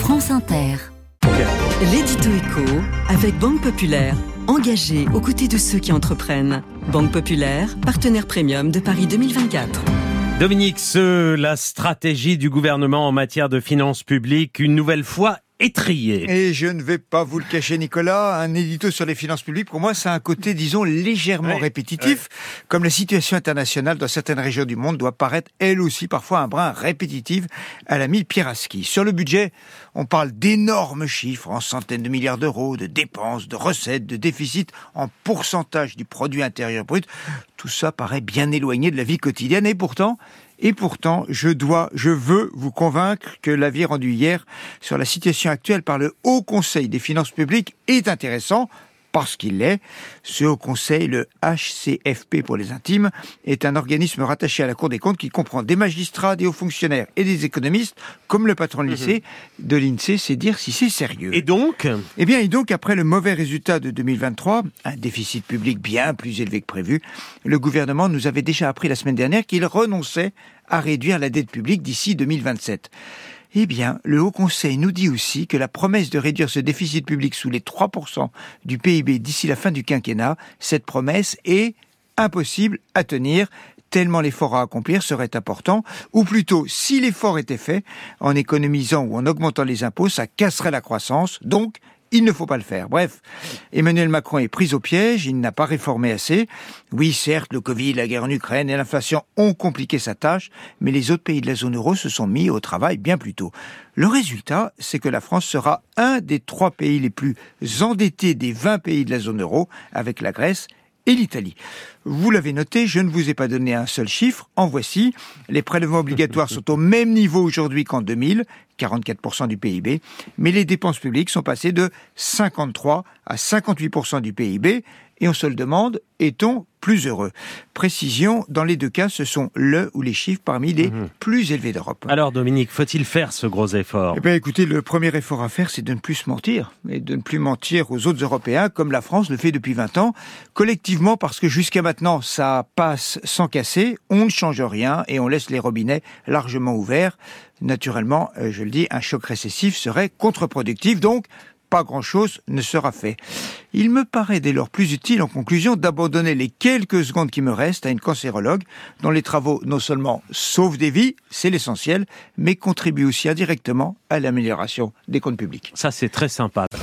France Inter. L'édito éco avec Banque Populaire. Engagée aux côtés de ceux qui entreprennent. Banque Populaire, partenaire premium de Paris 2024. Dominique Seux, la stratégie du gouvernement en matière de finances publiques, une nouvelle fois étriée. Et je ne vais pas vous le cacher, Nicolas, un édito sur les finances publiques, pour moi, ça a un côté, disons, légèrement répétitif, comme la situation internationale dans certaines régions du monde doit paraître, elle aussi, parfois un brin répétitive à l'ami Pieraski. Sur le budget, on parle d'énormes chiffres, en centaines de milliards d'euros, de dépenses, de recettes, de déficits, en pourcentage du produit intérieur brut. Tout ça paraît bien éloigné de la vie quotidienne, et pourtant, je veux vous convaincre que l'avis rendu hier sur la situation actuelle par le Haut Conseil des finances publiques est intéressant, parce qu'il l'est. Ce Haut Conseil, le HCFP pour les intimes, est un organisme rattaché à la Cour des comptes qui comprend des magistrats, des hauts fonctionnaires et des économistes, comme le patron de l'INSEE, c'est dire si c'est sérieux. Et donc, après le mauvais résultat de 2023, un déficit public bien plus élevé que prévu, le gouvernement nous avait déjà appris la semaine dernière qu'il renonçait à réduire la dette publique d'ici 2027. Eh bien, le Haut Conseil nous dit aussi que la promesse de réduire ce déficit public sous les 3% du PIB d'ici la fin du quinquennat, cette promesse est impossible à tenir, tellement l'effort à accomplir serait important, ou plutôt, si l'effort était fait, en économisant ou en augmentant les impôts, ça casserait la croissance, donc il ne faut pas le faire. Bref, Emmanuel Macron est pris au piège, il n'a pas réformé assez. Oui, certes, le Covid, la guerre en Ukraine et l'inflation ont compliqué sa tâche, mais les autres pays de la zone euro se sont mis au travail bien plus tôt. Le résultat, c'est que la France sera un des 3 pays les plus endettés des 20 pays de la zone euro, avec la Grèce et l'Italie. Vous l'avez noté, je ne vous ai pas donné un seul chiffre. En voici. Les prélèvements obligatoires sont au même niveau aujourd'hui qu'en 2000, 44% du PIB, mais les dépenses publiques sont passées de 53 à 58% du PIB, et on se le demande, est-on plus heureux? Précision, dans les deux cas, ce sont le ou les chiffres parmi les plus élevés d'Europe. Alors Dominique, faut-il faire ce gros effort? Eh bien écoutez, le premier effort à faire, c'est de ne plus se mentir, et de ne plus mentir aux autres Européens, comme la France le fait depuis 20 ans, collectivement, parce que jusqu'à maintenant, ça passe sans casser, on ne change rien, et on laisse les robinets largement ouverts. Naturellement, je le dis, un choc récessif serait contre-productif, donc pas grand-chose ne sera fait. Il me paraît dès lors plus utile, en conclusion, d'abandonner les quelques secondes qui me restent à une cancérologue dont les travaux non seulement sauvent des vies, c'est l'essentiel, mais contribuent aussi indirectement à l'amélioration des comptes publics. Ça, c'est très sympa.